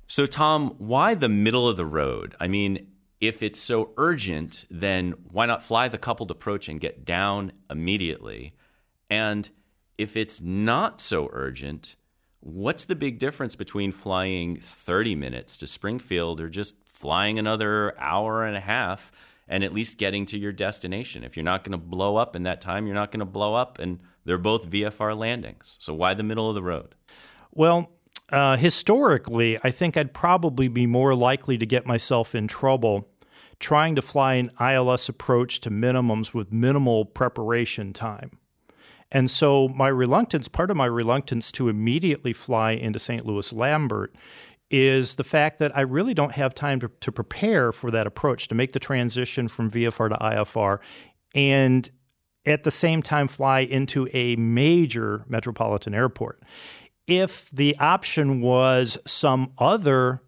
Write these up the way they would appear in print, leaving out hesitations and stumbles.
So, Tom, why the middle of the road? I mean, if it's so urgent, then why not fly the coupled approach and get down immediately? And if it's not so urgent, what's the big difference between flying 30 minutes to Springfield or just flying another hour and a half and at least getting to your destination? If you're not going to blow up in that time, you're not going to blow up, and they're both VFR landings. So why the middle of the road? Well, historically, I think I'd probably be more likely to get myself in trouble trying to fly an ILS approach to minimums with minimal preparation time. And so part of my reluctance to immediately fly into St. Louis Lambert is the fact that I really don't have time to prepare for that approach, to make the transition from VFR to IFR, and at the same time fly into a major metropolitan airport. If the option was some other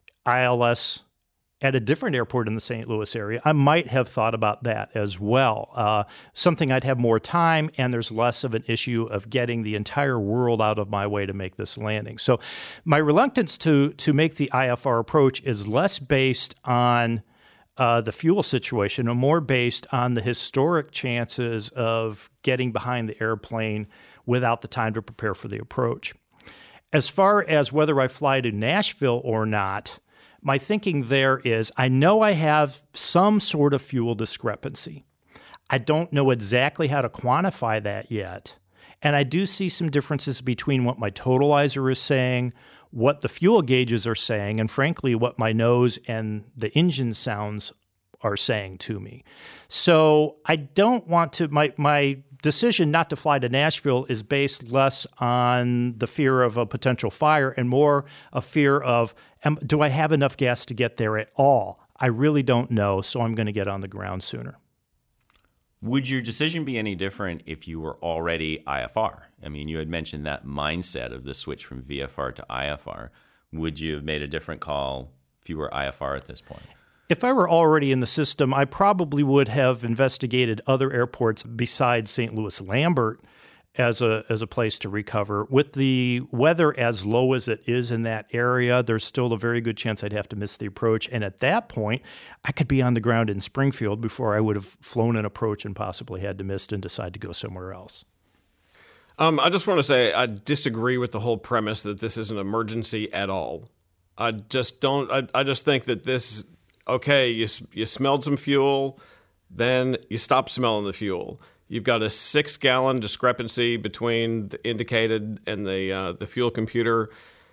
ILS at a different airport in the St. Louis area, I might have thought about that as well. Something I'd have more time, and there's less of an issue of getting the entire world out of my way to make this landing. So my reluctance to make the IFR approach is less based on the fuel situation and more based on the historic chances of getting behind the airplane without the time to prepare for the approach. As far as whether I fly to Nashville or not, my thinking there is I know I have some sort of fuel discrepancy. I don't know exactly how to quantify that yet. And I do see some differences between what my totalizer is saying, what the fuel gauges are saying, and frankly, what my nose and the engine sounds are saying to me. So I don't want to, my decision not to fly to Nashville is based less on the fear of a potential fire and more a fear of, do I have enough gas to get there at all? I really don't know, so I'm going to get on the ground sooner. Would your decision be any different if you were already IFR? I mean, you had mentioned that mindset of the switch from VFR to IFR. Would you have made a different call if you were IFR at this point? If I were already in the system, I probably would have investigated other airports besides St. Louis Lambert as a place to recover. With the weather as low as it is in that area, there's still a very good chance I'd have to miss the approach. And at that point, I could be on the ground in Springfield before I would have flown an approach and possibly had to miss and decide to go somewhere else. I just want to say I disagree with the whole premise that this is an emergency at all. I just don't. I just think that this. Okay, you smelled some fuel, then you stop smelling the fuel. You've got a 6-gallon discrepancy between the indicated and the fuel computer.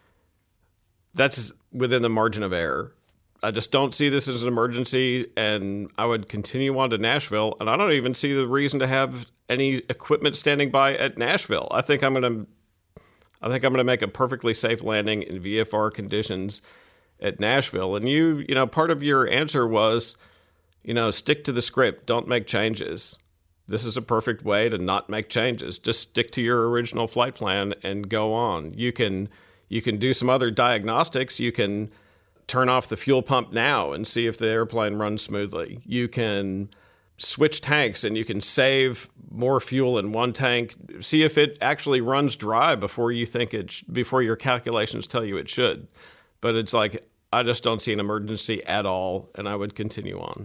That's within the margin of error. I just don't see this as an emergency, and I would continue on to Nashville. And I don't even see the reason to have any equipment standing by at Nashville. I think I'm going to make a perfectly safe landing in VFR conditions at Nashville. And you know, part of your answer was, stick to the script, don't make changes. This is a perfect way to not make changes. Just stick to your original flight plan and go on. You can do some other diagnostics. You can turn off the fuel pump now and see if the airplane runs smoothly. You can switch tanks and you can save more fuel in one tank. See if it actually runs dry before before your calculations tell you it should. But it's like, I just don't see an emergency at all, and I would continue on.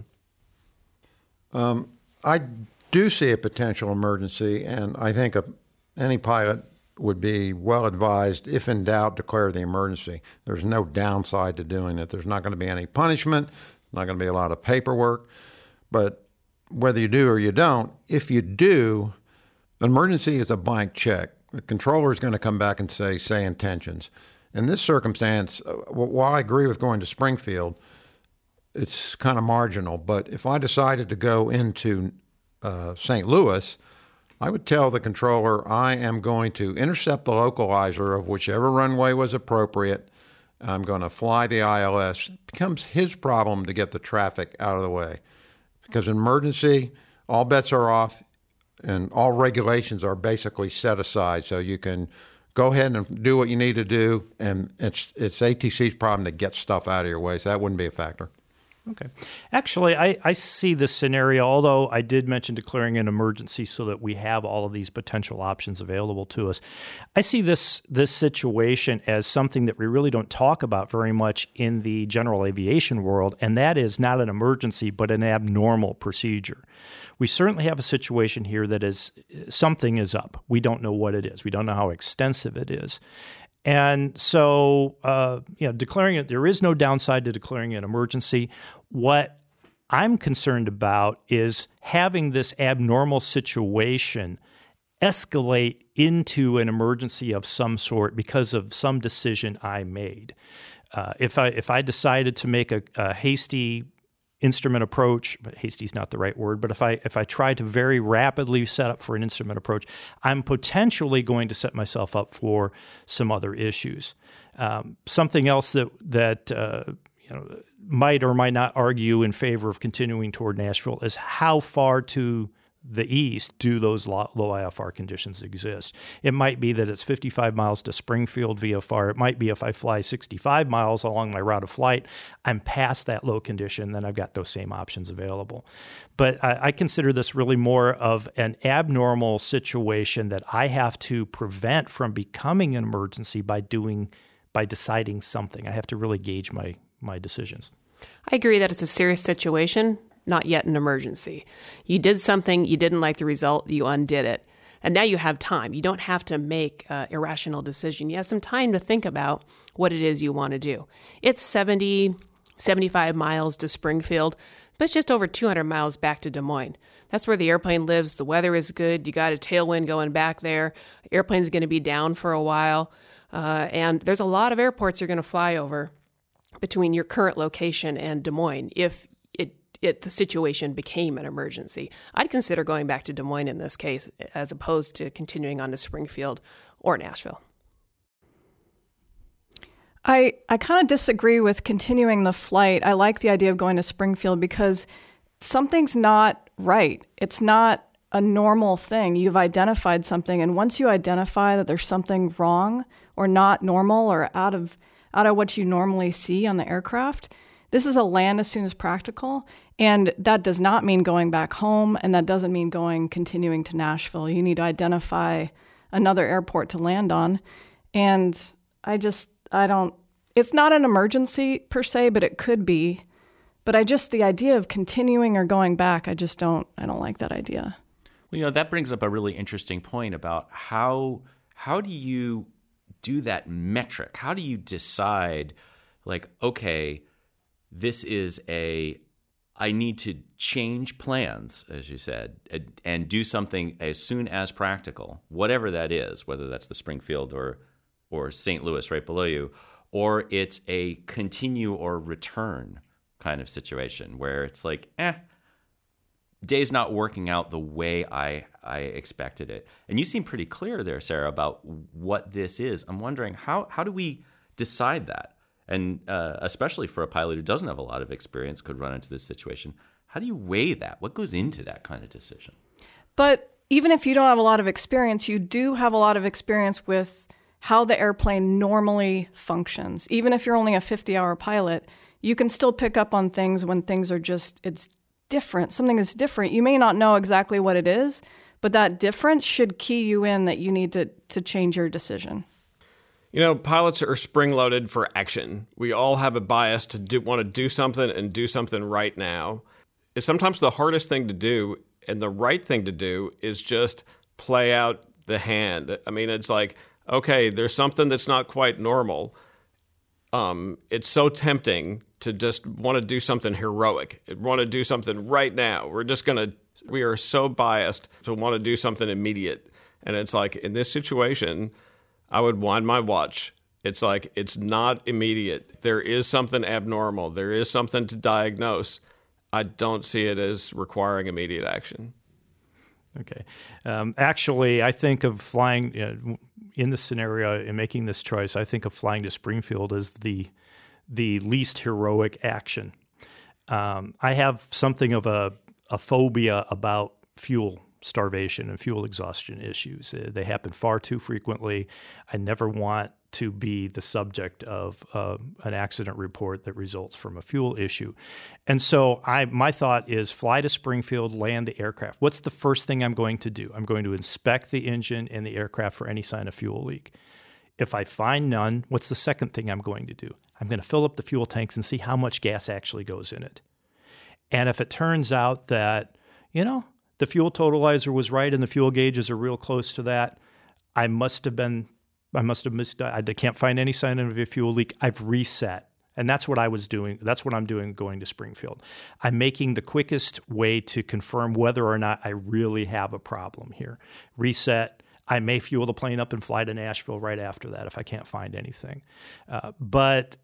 I do see a potential emergency, and I think any pilot would be well advised, if in doubt, declare the emergency. There's no downside to doing it. There's not going to be any punishment, not going to be a lot of paperwork. But whether you do or you don't, if you do, an emergency is a blank check. The controller is going to come back and say intentions. In this circumstance, while I agree with going to Springfield, it's kind of marginal. But if I decided to go into St. Louis, I would tell the controller I am going to intercept the localizer of whichever runway was appropriate. I'm going to fly the ILS. It becomes his problem to get the traffic out of the way. Because in emergency, all bets are off and all regulations are basically set aside. So you can go ahead and do what you need to do, and it's ATC's problem to get stuff out of your way, so that wouldn't be a factor. Okay. Actually, I see this scenario, although I did mention declaring an emergency so that we have all of these potential options available to us. I see this situation as something that we really don't talk about very much in the general aviation world, and that is not an emergency, but an abnormal procedure. We certainly have a situation here that is something is up. We don't know what it is. We don't know how extensive it is. And so, declaring it, there is no downside to declaring an emergency. What I'm concerned about is having this abnormal situation escalate into an emergency of some sort because of some decision I made. If I decided to make a hasty instrument approach, but hasty is not the right word, but if I try to very rapidly set up for an instrument approach, I'm potentially going to set myself up for some other issues. Something else that might or might not argue in favor of continuing toward Nashville is how far to the east do those low IFR conditions exist. It might be that it's 55 miles to Springfield VFR. It might be if I fly 65 miles along my route of flight, I'm past that low condition, then I've got those same options available. But I consider this really more of an abnormal situation that I have to prevent from becoming an emergency by deciding something. I have to really gauge my decisions. I agree that it's a serious situation, not yet an emergency. You did something, you didn't like the result, you undid it. And now you have time. You don't have to make an irrational decision. You have some time to think about what it is you want to do. It's 70, 75 miles to Springfield, but it's just over 200 miles back to Des Moines. That's where the airplane lives. The weather is good. You got a tailwind going back there. Airplane's going to be down for a while. And there's a lot of airports you're going to fly over between your current location and Des Moines if the situation became an emergency. I'd consider going back to Des Moines in this case as opposed to continuing on to Springfield or Nashville. I kind of disagree with continuing the flight. I like the idea of going to Springfield because something's not right. It's not a normal thing. You've identified something, and once you identify that there's something wrong or not normal or out of what you normally see on the aircraft, this is a land as soon as practical, and that does not mean going back home, and that doesn't mean continuing to Nashville. You need to identify another airport to land on, and it's not an emergency per se, but it could be. But the idea of continuing or going back, I don't like that idea. Well, that brings up a really interesting point about how do you do that metric? How do you decide, like, okay, this is I need to change plans, as you said, and do something as soon as practical, whatever that is, whether that's the Springfield or St. Louis right below you, or it's a continue or return kind of situation where it's like, day's not working out the way I expected it. And you seem pretty clear there, Sarah, about what this is. I'm wondering, how do we decide that? And especially for a pilot who doesn't have a lot of experience, could run into this situation. How do you weigh that? What goes into that kind of decision? But even if you don't have a lot of experience, you do have a lot of experience with how the airplane normally functions. Even if you're only a 50-hour pilot, you can still pick up on things when things are it's different. Something is different. You may not know exactly what it is, but that difference should key you in that you need to change your decision. Pilots are spring-loaded for action. We all have a bias to want to do something and do something right now. It's sometimes the hardest thing to do, and the right thing to do is just play out the hand. I mean, it's like, okay, there's something that's not quite normal. It's so tempting to just want to do something heroic, want to do something right now. We are so biased to want to do something immediate. And it's like, in this situation, I would wind my watch. It's like, it's not immediate. There is something abnormal. There is something to diagnose. I don't see it as requiring immediate action. Okay. Actually, I think of flying in this scenario and making this choice, I think of flying to Springfield as the least heroic action. I have something of a phobia about fuel starvation and fuel exhaustion issues. They happen far too frequently. I never want to be the subject of an accident report that results from a fuel issue. And so my thought is fly to Springfield, land the aircraft. What's the first thing I'm going to do? I'm going to inspect the engine and the aircraft for any sign of fuel leak. If I find none, what's the second thing I'm going to do? I'm going to fill up the fuel tanks and see how much gas actually goes in it. And if it turns out that, the fuel totalizer was right and the fuel gauges are real close to that, I must have missed. I can't find any sign of a fuel leak. I've reset. And that's what I was doing. That's what I'm doing going to Springfield. I'm making the quickest way to confirm whether or not I really have a problem here. Reset. I may fuel the plane up and fly to Nashville right after that if I can't find anything. But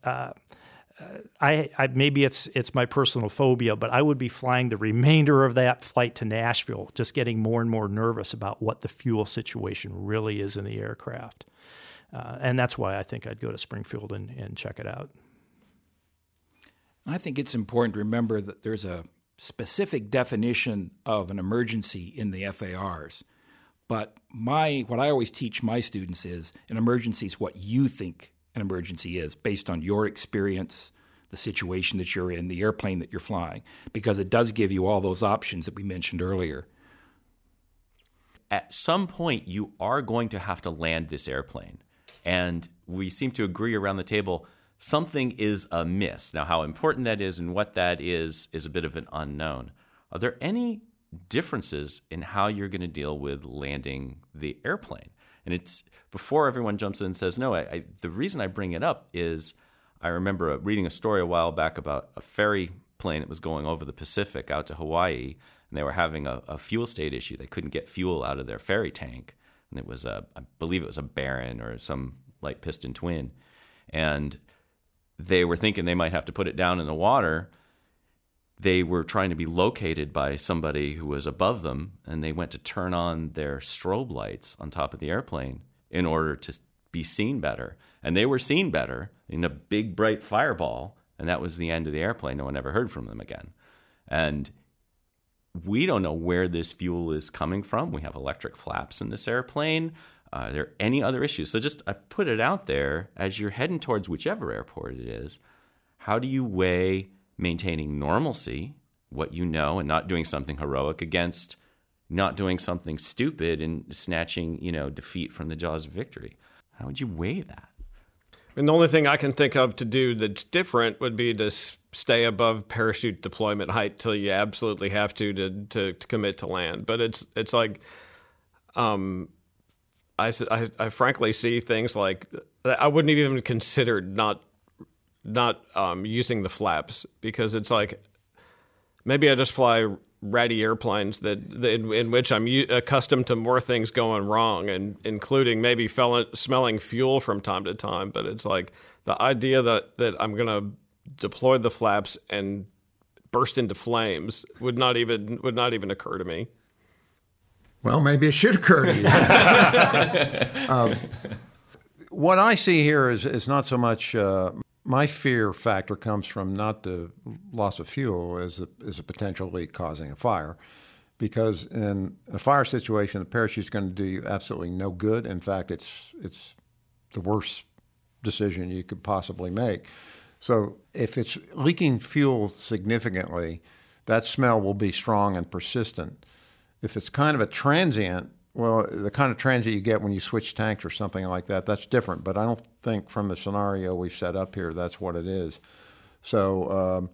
maybe it's my personal phobia, but I would be flying the remainder of that flight to Nashville, just getting more and more nervous about what the fuel situation really is in the aircraft. And that's why I think I'd go to Springfield and check it out. I think it's important to remember that there's a specific definition of an emergency in the FARs. But what I always teach my students is an emergency is what you think an emergency is based on your experience, the situation that you're in, the airplane that you're flying, because it does give you all those options that we mentioned earlier. At some point, you are going to have to land this airplane. And we seem to agree around the table, something is amiss. Now, how important that is and what that is a bit of an unknown. Are there any differences in how you're going to deal with landing the airplane? And it's before everyone jumps in and says, no, the reason I bring it up is I remember reading a story a while back about a ferry plane that was going over the Pacific out to Hawaii, and they were having a fuel state issue. They couldn't get fuel out of their ferry tank. And it was I believe it was a Baron or some light piston twin. And they were thinking they might have to put it down in the water. They were trying to be located by somebody who was above them, and they went to turn on their strobe lights on top of the airplane in order to be seen better. And they were seen better in a big, bright fireball, and that was the end of the airplane. No one ever heard from them again. And we don't know where this fuel is coming from. We have electric flaps in this airplane. Are there any other issues? So I put it out there as you're heading towards whichever airport it is. How do you weigh maintaining normalcy, what you know, and not doing something heroic against not doing something stupid and snatching, defeat from the jaws of victory? How would you weigh that? And the only thing I can think of to do that's different would be to stay above parachute deployment height till you absolutely have to commit to land. But it's like, I frankly see things like I wouldn't even consider not using the flaps, because it's like maybe I just fly ratty airplanes in which I'm accustomed to more things going wrong, and including maybe smelling fuel from time to time. But it's like the idea that I'm going to deploy the flaps and burst into flames would not even occur to me. Well, maybe it should occur to you. What I see here is not so much. My fear factor comes from not the loss of fuel as a potential leak causing a fire, because in a fire situation, the parachute's going to do you absolutely no good. In fact, it's the worst decision you could possibly make. So if it's leaking fuel significantly, that smell will be strong and persistent. If it's kind of a transient, well, the kind of transient you get when you switch tanks or something like that, that's different. But I don't think from the scenario we've set up here, that's what it is. So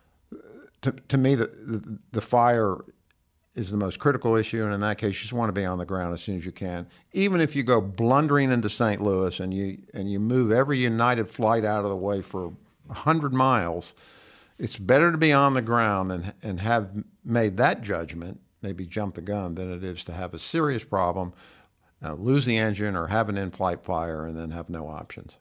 to me, the fire is the most critical issue. And in that case, you just want to be on the ground as soon as you can. Even if you go blundering into St. Louis and you move every United flight out of the way for 100 miles, it's better to be on the ground and have made that judgment, maybe jump the gun, than it is to have a serious problem, lose the engine or have an in-flight fire and then have no options.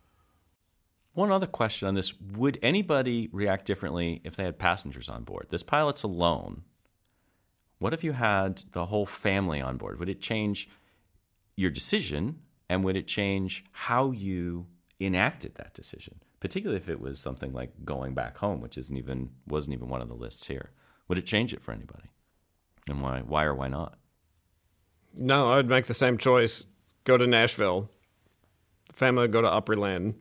One other question on this. Would anybody react differently if they had passengers on board? This pilot's alone. What if you had the whole family on board? Would it change your decision, and would it change how you enacted that decision? Particularly if it was something like going back home, which wasn't even one of the lists here. Would it change it for anybody? And why or why not? No, I'd make the same choice. Go to Nashville. family would go to Opryland.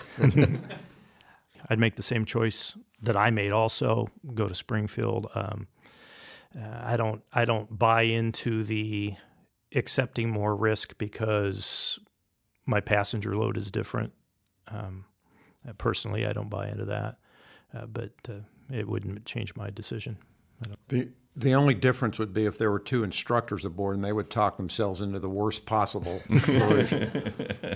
I'd make the same choice that I made also, go to Springfield. I don't buy into the accepting more risk because my passenger load is different. Personally, I don't buy into that, but it wouldn't change my decision. The only difference would be if there were two instructors aboard and they would talk themselves into the worst possible solution.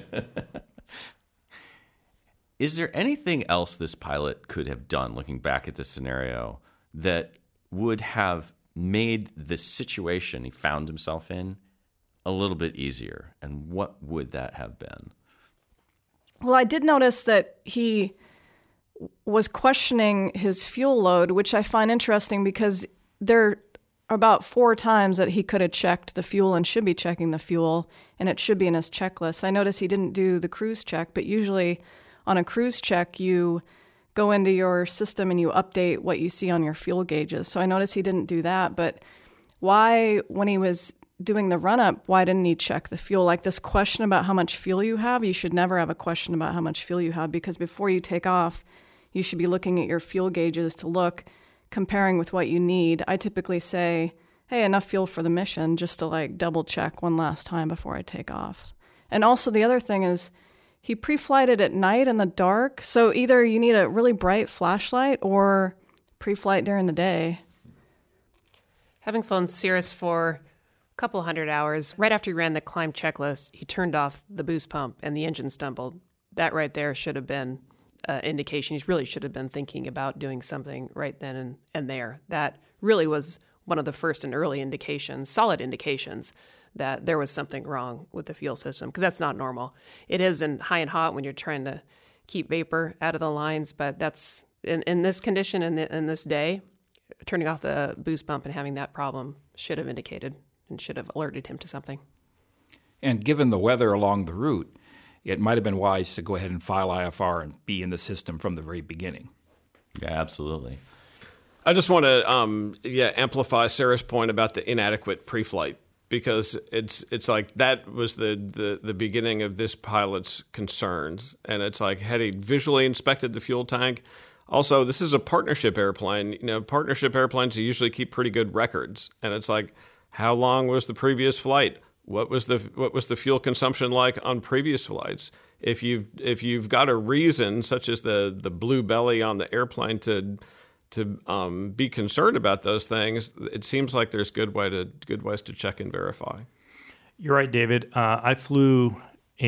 Is there anything else this pilot could have done, looking back at this scenario, that would have made the situation he found himself in a little bit easier? And what would that have been? Well, I did notice that he was questioning his fuel load, which I find interesting because there are about 4 times that he could have checked the fuel and should be checking the fuel, and it should be in his checklist. I noticed he didn't do the cruise check, but usually on a cruise check, you go into your system and you update what you see on your fuel gauges. So I noticed he didn't do that, but why, when he was doing the run-up, why didn't he check the fuel? Like this question about how much fuel you have, you should never have a question about how much fuel you have, because before you take off, you should be looking at your fuel gauges to look, comparing with what you need. I typically say, hey, enough fuel for the mission, just to like double check one last time before I take off. And also the other thing is he pre-flighted at night in the dark. So either you need a really bright flashlight or pre-flight during the day. Having flown Cirrus for a couple hundred hours, right after he ran the climb checklist, he turned off the boost pump and the engine stumbled. That right there should have been indication. He really should have been thinking about doing something right then and there. That really was one of the first and early indications, solid indications, that there was something wrong with the fuel system, because that's not normal. It is in high and hot when you're trying to keep vapor out of the lines, but that's in this condition, in this day, turning off the boost pump and having that problem should have indicated and should have alerted him to something. And given the weather along the route, it might have been wise to go ahead and file IFR and be in the system from the very beginning. Yeah, absolutely. I just want to amplify Sarah's point about the inadequate pre-flight, because it's like that was the beginning of this pilot's concerns. And it's like, had he visually inspected the fuel tank? Also, this is a partnership airplane. You know, partnership airplanes usually keep pretty good records. And it's like, how long was the previous flight? What was the fuel consumption like on previous flights? If you've got a reason, such as the blue belly on the airplane, to be concerned about those things, it seems like there's good ways to check and verify. You're right, David. I flew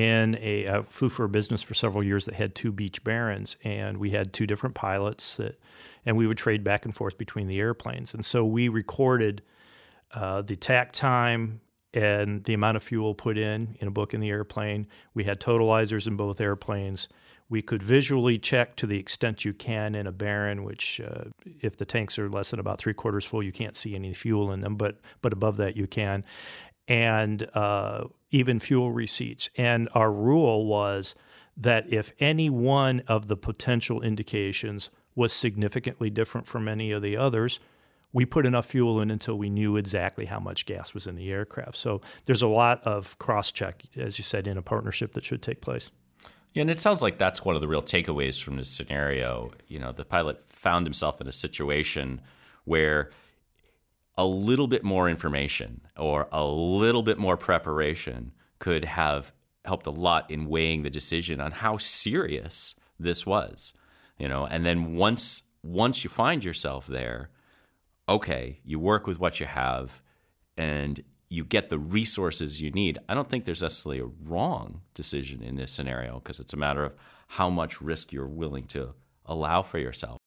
for a business for several years that had 2 Beech Barons, and we had 2 different pilots and we would trade back and forth between the airplanes. And so we recorded the tack time and the amount of fuel put in a book in the airplane. We had totalizers in both airplanes. We could visually check to the extent you can in a Baron, which if the tanks are less than about 3/4 full, you can't see any fuel in them, but above that you can. And even fuel receipts. And our rule was that if any one of the potential indications was significantly different from any of the others, we put enough fuel in until we knew exactly how much gas was in the aircraft. So there's a lot of cross-check, as you said, in a partnership that should take place. Yeah, and it sounds like that's one of the real takeaways from this scenario. You know, the pilot found himself in a situation where a little bit more information or a little bit more preparation could have helped a lot in weighing the decision on how serious this was. You know, and then once you find yourself there, okay, you work with what you have and you get the resources you need. I don't think there's necessarily a wrong decision in this scenario, because it's a matter of how much risk you're willing to allow for yourself.